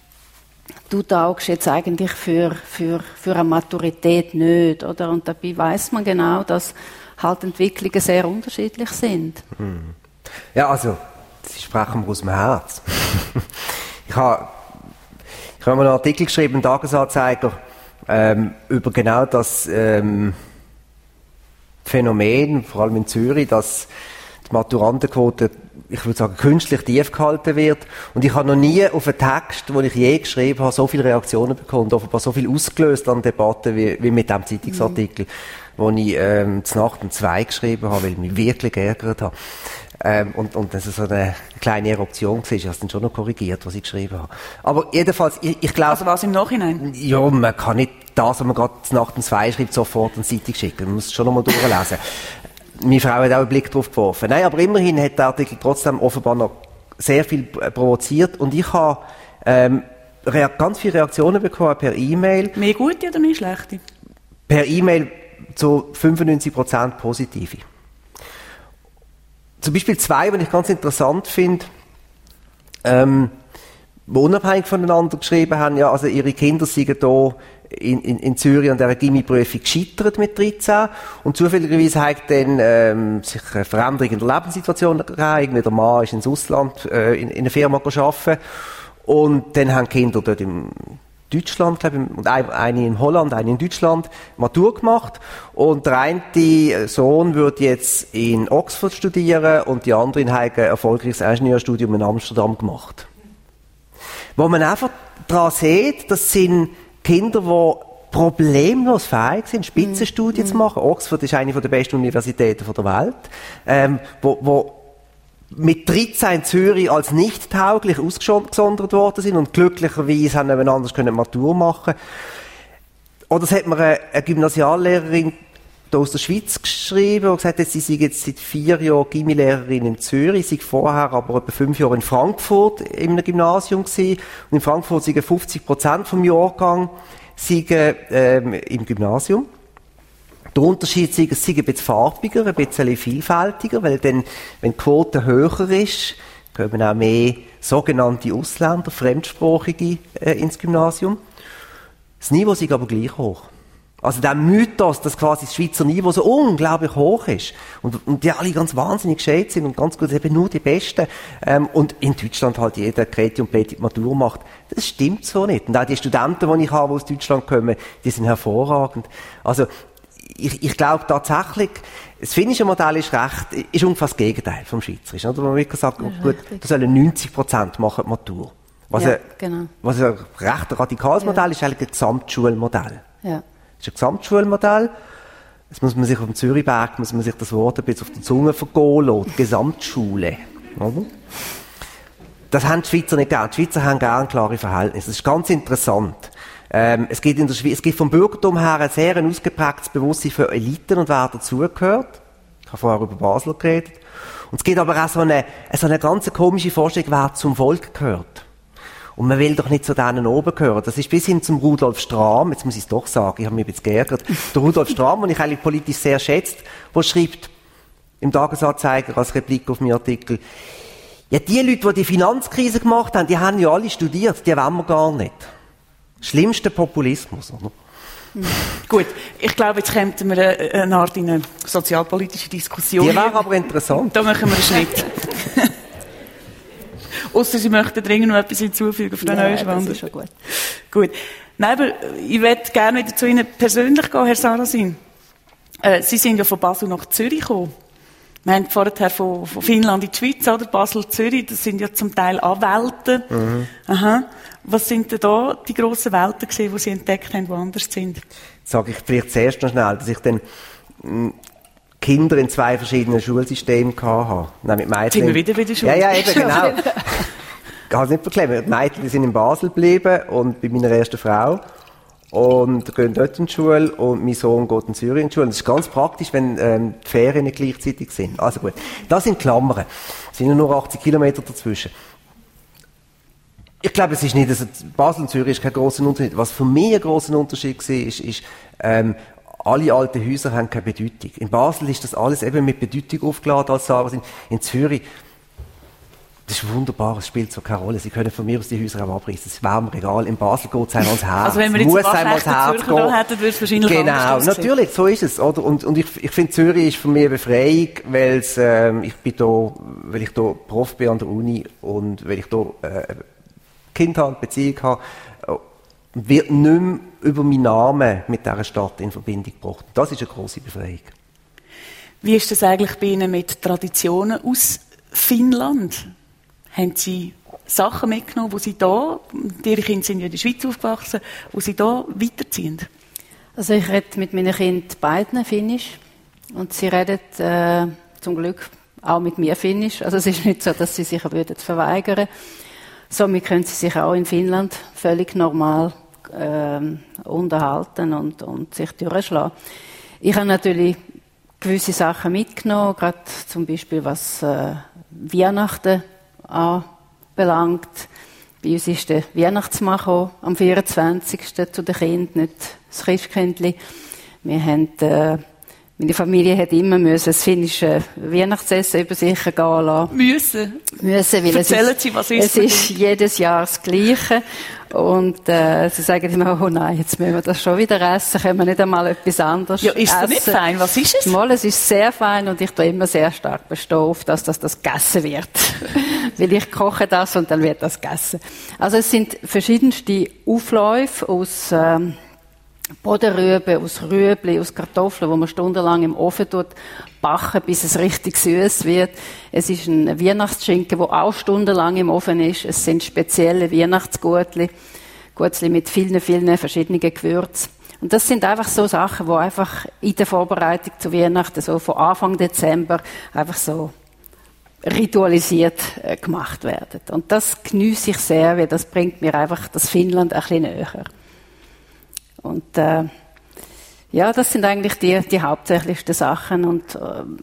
du taugst jetzt eigentlich für eine Maturität nicht. Oder? Und dabei weiss man genau, dass halt Entwicklungen sehr unterschiedlich sind. Ja, also, Sie sprechen mir aus dem Herz. Ich habe mal einen Artikel geschrieben im Tagesanzeiger, über genau das Phänomen, vor allem in Zürich, dass die die Maturantenquote, ich würde sagen, künstlich tief gehalten wird. Und ich habe noch nie auf einen Text, den ich je geschrieben habe, so viele Reaktionen bekommen und offenbar so viel ausgelöst an Debatten wie mit diesem Zeitungsartikel, den ich zur Nacht um 2 geschrieben habe, weil ich mich wirklich geärgert habe. Und das ist so eine kleine Eruption war. Ich habe es dann schon noch korrigiert, was ich geschrieben habe. Aber jedenfalls, ich glaube... Also was im Nachhinein? Ja, man kann nicht das, was man gerade nach dem 2 schreibt, sofort an die Zeitung schicken. Man muss es schon noch mal durchlesen. Meine Frau hat auch einen Blick drauf geworfen. Nein, aber immerhin hat der Artikel trotzdem offenbar noch sehr viel provoziert. Und ich habe ganz viele Reaktionen bekommen per E-Mail. Mehr gute oder mehr schlechte? Per E-Mail zu 95% positive. Zum Beispiel 2, die ich ganz interessant finde, die unabhängig voneinander geschrieben haben, ja, also ihre Kinder seien hier in Zürich an dieser Gimmi-Prüfung gescheitert mit 13 und zufälligerweise hat dann sich eine Veränderung in der Lebenssituation gegeben. Der Mann ist ins Ausland in einer Firma arbeiten und dann haben die Kinder dort in Deutschland, glaube ich, und eine in Holland, eine in Deutschland, Matur gemacht. Und der eine Sohn wird jetzt in Oxford studieren und die andere hat ein erfolgreiches Ingenieurstudium in Amsterdam gemacht. Wo man einfach daran sieht, das sind Kinder, die problemlos fähig sind, Spitzenstudien zu machen. Oxford ist eine der besten Universitäten der Welt, wo mit 13 in Zürich als nicht tauglich ausgesondert worden sind und glücklicherweise haben jemand anders können Matur machen. Oder es hat mir eine Gymnasiallehrerin aus der Schweiz geschrieben und gesagt, sie sei jetzt seit 4 Jahren Gymnasiallehrerin in Zürich, sie sei vorher aber etwa 5 Jahre in Frankfurt in einem Gymnasium gewesen. Und in Frankfurt seien 50% vom Jahrgang im Gymnasium. Der Unterschied ist, es sei ein bisschen farbiger, ein bisschen vielfältiger, weil dann, wenn die Quote höher ist, kommen auch mehr sogenannte Ausländer, Fremdsprachige ins Gymnasium. Das Niveau ist aber gleich hoch. Also der Mythos, dass quasi das Schweizer Niveau so unglaublich hoch ist und die alle ganz wahnsinnig gescheit sind und ganz gut, eben nur die Besten und in Deutschland halt jeder Kreti und Pleti Matur macht, das stimmt so nicht. Und auch die Studenten, die ich habe, die aus Deutschland kommen, die sind hervorragend. Also ich glaube tatsächlich, das finnische Modell ist ungefähr das Gegenteil vom Schweizerischen. Oder? Man wirklich sagt, gut, da sollen 90% machen Matur. Was ein recht radikales Modell ist, eigentlich ein Gesamtschulmodell. Ja. Das ist ein Gesamtschulmodell. Jetzt muss man sich auf dem Zürichberg, das Wort ein bisschen auf der Zunge vergehen lassen. Gesamtschule. Oder? Das haben die Schweizer nicht gern. Die Schweizer haben gern klare Verhältnisse. Das ist ganz interessant. Es gibt vom Bürgertum her ein sehr ausgeprägtes Bewusstsein für Eliten und wer dazugehört. Ich habe vorher über Basel geredet. Und es gibt aber auch so eine ganz komische Vorstellung, wer zum Volk gehört. Und man will doch nicht zu denen oben gehören. Das ist bis hin zum Rudolf Strahm, jetzt muss ich es doch sagen, ich habe mich ein bisschen geärgert, der Rudolf Strahm, den ich eigentlich politisch sehr schätze, der schreibt im Tagesanzeiger als Replik auf meinen Artikel, ja, die Leute, die die Finanzkrise gemacht haben, die haben ja alle studiert, die wollen wir gar nicht. Schlimmster Populismus, oder? Gut, ich glaube, jetzt kommt wir eine Art in eine sozialpolitische Diskussion. Die wäre aber interessant. Da machen wir einen Schnitt. Ausser Sie möchten dringend noch etwas hinzufügen von den Neuschwander. Das ist schon gut. Gut. Nein, aber ich möchte gerne wieder zu Ihnen persönlich gehen, Herr Sarasin. Sie sind ja von Basel nach Zürich gekommen. Wir haben vorher von Finnland in die Schweiz, oder? Basel, Zürich, das sind ja zum Teil auch Welten. Mhm. Aha. Was sind denn da die grossen Welten gewesen, die Sie entdeckt haben, die anders sind? Sage ich vielleicht zuerst noch schnell, dass ich dann Kinder in 2 verschiedenen Schulsystemen hatte. Nämlich Mädchen. Sind wir wieder bei der Schule? Ja, eben, genau. Ich kann es nicht verklemmen. Die Mädchen sind in Basel geblieben und bei meiner ersten Frau. Und gehen dort in die Schule und mein Sohn geht in Zürich in die Schule. Das ist ganz praktisch, wenn die Ferien nicht gleichzeitig sind. Also gut, das sind Klammern. Es sind nur 80 Kilometer dazwischen. Ich glaube, es ist nicht, also Basel und Zürich ist kein grosser Unterschied. Was für mich ein grosser Unterschied war, ist alle alten Häuser haben keine Bedeutung. In Basel ist das alles eben mit Bedeutung aufgeladen als Sarah. In Zürich, das ist wunderbar, es spielt so keine Rolle. Sie können von mir aus die Häuser auch abreißen. Es wäre mir egal. In Basel geht es einem ans Herz. Also wenn wir jetzt einen Zürcher da hätten, würde es wahrscheinlich genau, natürlich, so ist es. Oder? Und ich finde, Zürich ist für mich eine Befreiung, weil ich hier Prof bin an der Uni und weil ich hier Kind habe, Beziehung habe, wird nicht mehr über meinen Namen mit dieser Stadt in Verbindung gebracht. Das ist eine grosse Befreiung. Wie ist das eigentlich bei Ihnen mit Traditionen aus Finnland? Haben Sie Sachen mitgenommen, die Sie da, Ihre Kinder sind ja in der Schweiz aufgewachsen, die Sie da weiterziehen? Also ich rede mit meinen Kindern beiden Finnisch und sie reden zum Glück auch mit mir Finnisch. Also es ist nicht so, dass sie sich verweigern würden. Somit können sie sich auch in Finnland völlig normal unterhalten und sich durchschlagen. Ich habe natürlich gewisse Sachen mitgenommen, gerade zum Beispiel was Weihnachten anbelangt. Bei uns ist der Weihnachtsmann am 24. zu den Kindern, nicht das Christkindli. Wir haben, meine Familie hat immer das finnische Weihnachtsessen über sich gehen lassen. Müssen, weil Erzählen Sie, was ist es ist jedes Jahr das Gleiche. Und sie sagen immer, oh nein, jetzt müssen wir das schon wieder essen, können wir nicht einmal etwas anderes essen. Ja, ist das nicht fein? Was ist es? Mal, es ist sehr fein und ich tue immer sehr stark bestehen auf, dass das gegessen wird. Weil ich koche das und dann wird das gegessen. Also es sind verschiedenste Aufläufe aus Bodenrüben, aus Rüebli, aus Kartoffeln, die man stundenlang im Ofen backen, bis es richtig süß wird. Es ist ein Weihnachtsschinken, der auch stundenlang im Ofen ist. Es sind spezielle Weihnachtsgurtli mit vielen verschiedenen Gewürzen. Und das sind einfach so Sachen, die einfach in der Vorbereitung zu Weihnachten, so von Anfang Dezember, einfach so ritualisiert gemacht werden. Und das geniesse ich sehr, weil das bringt mir einfach das Finnland ein bisschen näher. Und ja, das sind eigentlich die hauptsächlichsten Sachen. Und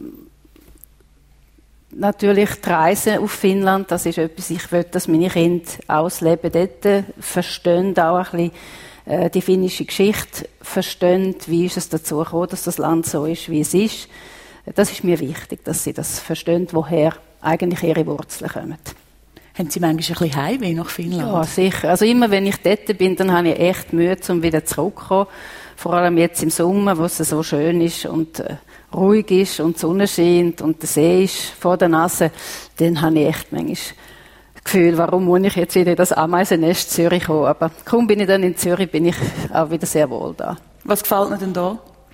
natürlich die Reise auf Finnland, das ist etwas, ich will, dass meine Kinder ausleben dort, verstehen auch ein bisschen die finnische Geschichte, verstehen, wie ist es dazu gekommen, dass das Land so ist, wie es ist. Das ist mir wichtig, dass sie das verstehen, woher eigentlich ihre Wurzeln kommen. Haben Sie manchmal ein bisschen Heimweh nach Finnland? Ja, sicher. Also immer, wenn ich dort bin, dann habe ich echt Mühe, um wieder zurückzukommen. Vor allem jetzt im Sommer, wo es so schön ist und ruhig ist und die Sonne scheint und der See ist vor der Nase, dann habe ich echt manchmal das Gefühl, warum muss ich jetzt wieder in das Ameisennest Zürich kommen. Aber kaum bin ich dann in Zürich, bin ich auch wieder sehr wohl da. Was gefällt Ihnen denn da?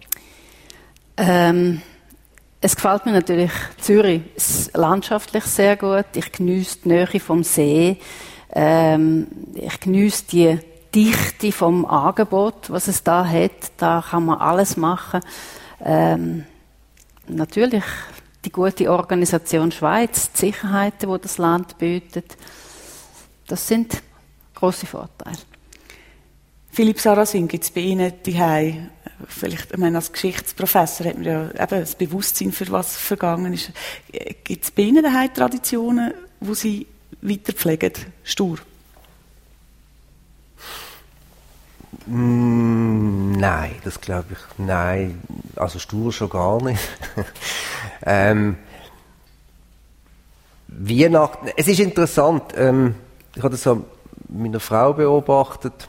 Es gefällt mir natürlich Zürich landschaftlich sehr gut. Ich geniesse die Nähe vom See. Ich geniesse die Dichte vom Angebot, was es da hat. Da kann man alles machen. Natürlich die gute Organisation Schweiz, die Sicherheiten, die das Land bietet. Das sind grosse Vorteile. Philipp Sarrazin, gibt es bei Ihnen zuhause, vielleicht, ich meine, als Geschichtsprofessor hat man ja eben das Bewusstsein für was vergangen ist. Gibt es bei Ihnen daheim Traditionen, die Sie weiterpflegen, stur? Nein, das glaube ich, nein. Also stur schon gar nicht. Weihnachten, es ist interessant, ich habe das so mit meiner Frau beobachtet,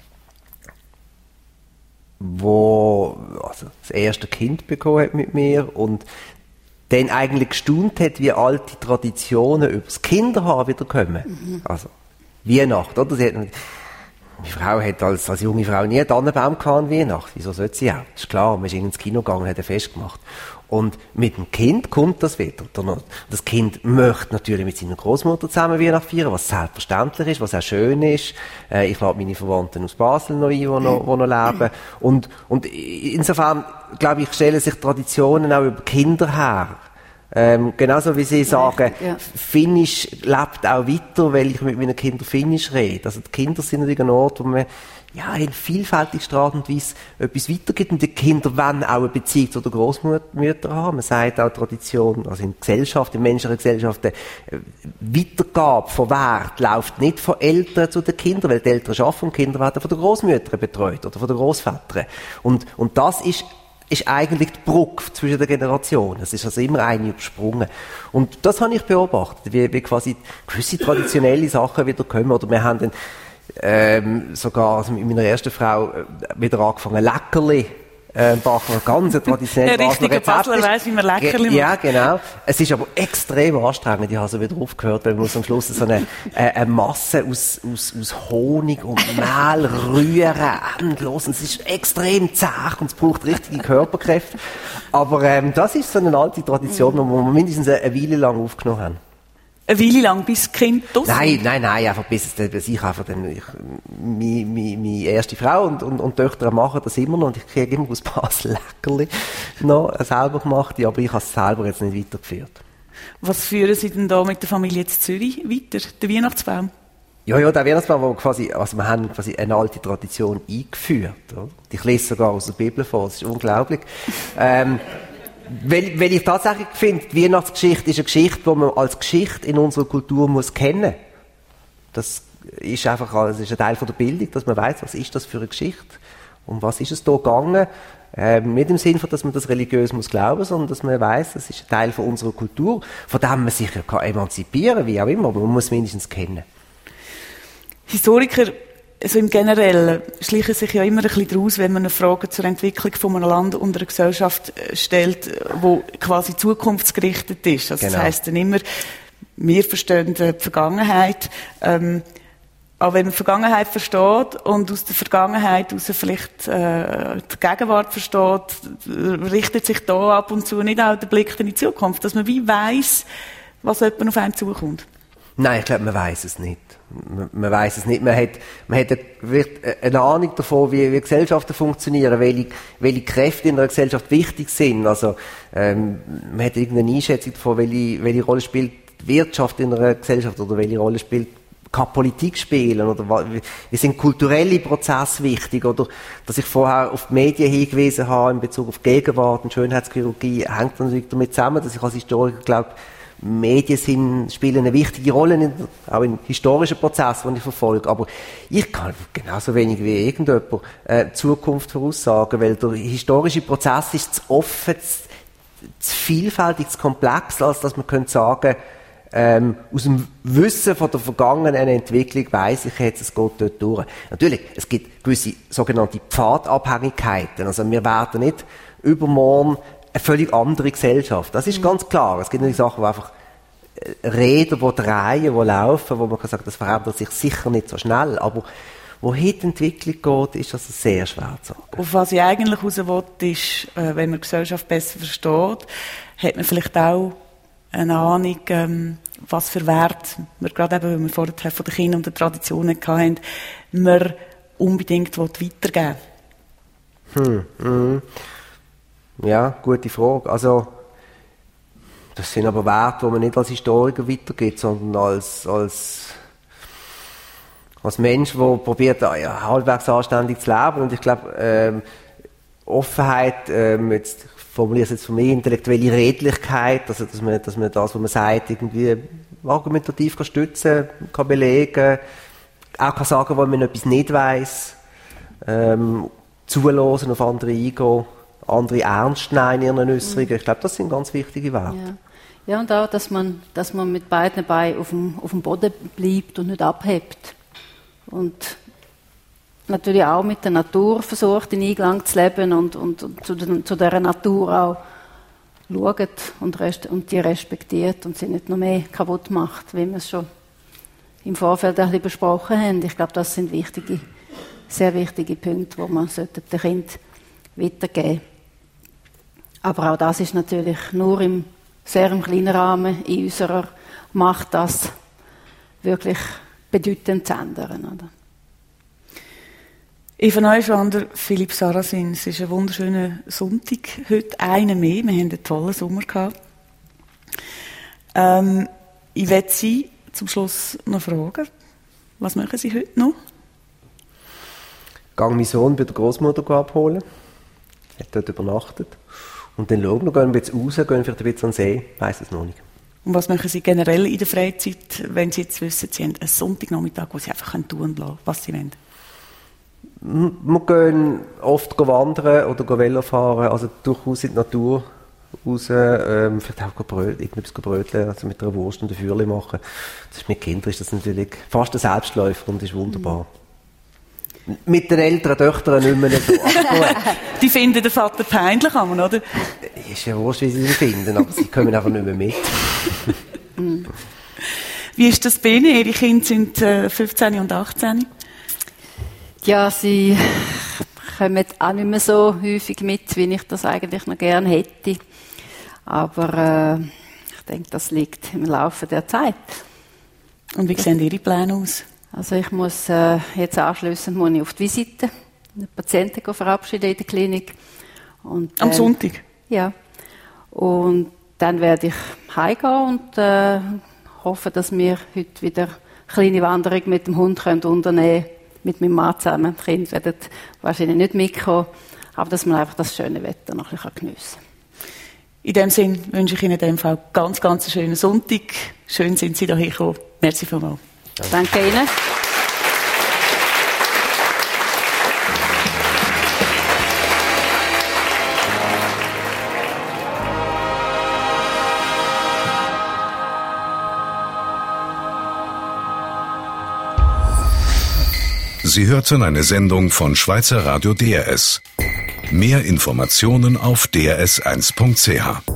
wo also das erste Kind bekommen hat mit mir und dann eigentlich gestaunt hat, wie alte Traditionen über das Kinderhaar wieder kommen. Mhm. Also Weihnachten, oder? Meine Frau hat als junge Frau nie einen Tannenbaum gehabt an Weihnachten. Wieso sollte sie auch? Das ist klar, man ist ins Kino gegangen und hat ein Fest gemacht. Und mit dem Kind kommt das wieder. Das Kind möchte natürlich mit seiner Großmutter zusammen Weihnachten feiern, was selbstverständlich ist, was auch schön ist. Ich lade meine Verwandten aus Basel noch ein, die noch leben. Und insofern, glaube ich, stellen sich Traditionen auch über Kinder her. Genauso wie Sie sagen, ja. Finnisch lebt auch weiter, weil ich mit meinen Kindern Finnisch rede. Also die Kinder sind natürlich ein Ort, wo man ja, in vielfältigster Art und Weise etwas weitergibt. Und die Kinder wollen auch eine Beziehung zu der Großmutter haben. Man sagt auch Tradition, also in Gesellschaft, in menschlichen Gesellschaften, Weitergabe von Wert läuft nicht von Eltern zu den Kindern, weil die Eltern arbeiten und Kinder werden von den Großmüttern betreut oder von den Großvätern. Und das ist eigentlich die Brücke zwischen den Generationen. Es ist also immer eine übersprungen. Und das habe ich beobachtet, wie quasi gewisse traditionelle Sachen wieder kommen. Oder wir haben dann sogar also mit meiner ersten Frau wieder angefangen, Leckerli backen wir ganz traditionell. Ein richtiger Basler weiss, wie man Leckerli macht. Ja, genau. Es ist aber extrem anstrengend. Ich habe so wieder aufgehört, weil man muss am Schluss so eine Masse aus Honig und Mehl rühren, endlos. Und es ist extrem zäh und es braucht richtige Körperkräfte. Aber das ist so eine alte Tradition, die wir mindestens eine Weile lang aufgenommen haben. Eine Weile lang, bis das Kind draussen? Nein, einfach bis ich einfach meine erste Frau und Töchter machen das immer noch und ich kriege immer ein paar Leckerli noch selber gemacht, aber ich habe es selber jetzt nicht weitergeführt. Was führen Sie denn da mit der Familie in Zürich weiter? Der Weihnachtsbaum? Ja, der Weihnachtsbaum, wir haben quasi eine alte Tradition eingeführt, oder? Ich lese sogar aus der Bibel vor, das ist unglaublich. Weil ich tatsächlich finde, die Weihnachtsgeschichte ist eine Geschichte, die man als Geschichte in unserer Kultur muss kennen. Das ist einfach, das ist ein Teil von der Bildung, dass man weiss, was ist das für eine Geschichte? Um was ist es da gegangen? Nicht im Sinne von, dass man das religiös muss glauben, sondern dass man weiss, das ist ein Teil von unserer Kultur, von dem man sich ja emanzipieren kann, wie auch immer, aber man muss es mindestens kennen. Historiker, also im Generellen schleichen sich ja immer ein bisschen daraus, wenn man eine Frage zur Entwicklung von einem Land und einer Gesellschaft stellt, wo quasi zukunftsgerichtet ist. Also genau. Das heisst dann immer, wir verstehen die Vergangenheit, aber wenn man die Vergangenheit versteht und aus der Vergangenheit heraus vielleicht die Gegenwart versteht, richtet sich da ab und zu nicht auch der Blick in die Zukunft, dass man wie weiss, was jemand auf einen zukommt. Nein, ich glaube, man weiss es nicht. Man weiss es nicht. Man hat eine Ahnung davon, wie Gesellschaften funktionieren, welche Kräfte in einer Gesellschaft wichtig sind. Also, man hat irgendeine Einschätzung davon, welche Rolle spielt die Wirtschaft in einer Gesellschaft oder welche Rolle kann Politik spielen oder wie sind kulturelle Prozesse wichtig oder dass ich vorher auf die Medien hingewiesen habe in Bezug auf Gegenwart und Schönheitschirurgie, hängt natürlich damit zusammen, dass ich als Historiker glaube, Medien spielen eine wichtige Rolle, auch in historischen Prozessen, die ich verfolge. Aber ich kann genauso wenig wie irgendjemand die Zukunft voraussagen, weil der historische Prozess ist zu offen, zu vielfältig, zu komplex, als dass man könnte sagen, aus dem Wissen von der vergangenen Entwicklung weiss ich jetzt, es geht dort durch. Natürlich, es gibt gewisse sogenannte Pfadabhängigkeiten. Also wir werden nicht übermorgen eine völlig andere Gesellschaft. Das ist ganz klar. Es gibt natürlich Sachen, die einfach reden, die drehen, die laufen, wo man kann sagen, das verändert sich sicher nicht so schnell. Aber wohin die Entwicklung geht, ist das sehr schwer zu sagen. Auf was ich eigentlich raus will, ist, wenn man die Gesellschaft besser versteht, hat man vielleicht auch eine Ahnung, was für Wert wir gerade eben, weil wir vorher von den Kindern und den Traditionen hatten, man unbedingt weitergeben will. Ja, gute Frage. Also, das sind aber Werte, die man nicht als Historiker weitergibt, sondern als Mensch, der probiert, halbwegs anständig zu leben. Und ich glaube, Offenheit, jetzt formuliere ich es jetzt für mich, intellektuelle Redlichkeit, also dass man das, was man sagt, irgendwie argumentativ kann stützen, kann belegen, auch kann sagen, wenn man etwas nicht weiss, zuhören, auf andere eingehen, andere ernst nehmen in ihren Äußerungen. Ich glaube, das sind ganz wichtige Werte. Ja, und auch, dass man mit beiden Beinen auf dem Boden bleibt und nicht abhebt. Und natürlich auch mit der Natur versucht, in Einklang zu leben und zu dieser Natur auch schaut und die respektiert und sie nicht noch mehr kaputt macht, wie wir es schon im Vorfeld ein bisschen besprochen haben. Ich glaube, das sind sehr wichtige Punkte, die man den Kindern weitergeben sollte. Aber auch das ist natürlich nur im sehr kleinen Rahmen in unserer Macht, das wirklich bedeutend zu ändern. Oder? Eva Neuschwander, Philipp Sarrazin, es ist ein wunderschöner Sonntag. Heute einer mehr. Wir haben einen tollen Sommer gehabt. Ich werde Sie zum Schluss noch fragen, was machen Sie heute noch? Ich gehe meinen Sohn bei der Großmutter abholen. Er hat dort übernachtet. Und dann schauen wir, gehen wir jetzt raus, gehen vielleicht ein bisschen an den See. Ich weiss es noch nicht. Und was machen Sie generell in der Freizeit, wenn Sie jetzt wissen, Sie haben einen Sonntagnachmittag, wo Sie einfach tun lassen, was Sie wollen? Wir gehen oft wandern oder Velo fahren, also durchaus in die Natur raus, vielleicht auch irgendetwas bröteln, also mit einer Wurst und ein Feuerli machen. Das ist mit Kindern ist das natürlich fast ein Selbstläufer und ist wunderbar. Mit den älteren Töchtern nicht mehr so. Die finden den Vater peinlich, oder? Ist ja wurscht, wie sie ihn finden, aber sie kommen einfach nicht mehr mit. Wie ist das bei Ihnen? Ihre Kinder sind 15 und 18. Ja, sie kommen auch nicht mehr so häufig mit, wie ich das eigentlich noch gerne hätte. Aber ich denke, das liegt im Laufe der Zeit. Und wie sehen Ihre Pläne aus? Also ich muss jetzt anschliessend auf die Visite, eine Patientin verabschieden in der Klinik. Und, am Sonntag? Ja. Und dann werde ich heimgehen und hoffe, dass wir heute wieder eine kleine Wanderung mit dem Hund unternehmen können, mit meinem Mann zusammen. Die Kinder werden wahrscheinlich nicht mitkommen, aber dass man einfach das schöne Wetter noch ein bisschen geniessen kann. In dem Sinn wünsche ich Ihnen in dem Fall ganz einen schönen Sonntag. Schön sind Sie hierher gekommen. Merci vielmals. Danke Ihnen. Sie hörten eine Sendung von Schweizer Radio DRS. Mehr Informationen auf drs1.ch.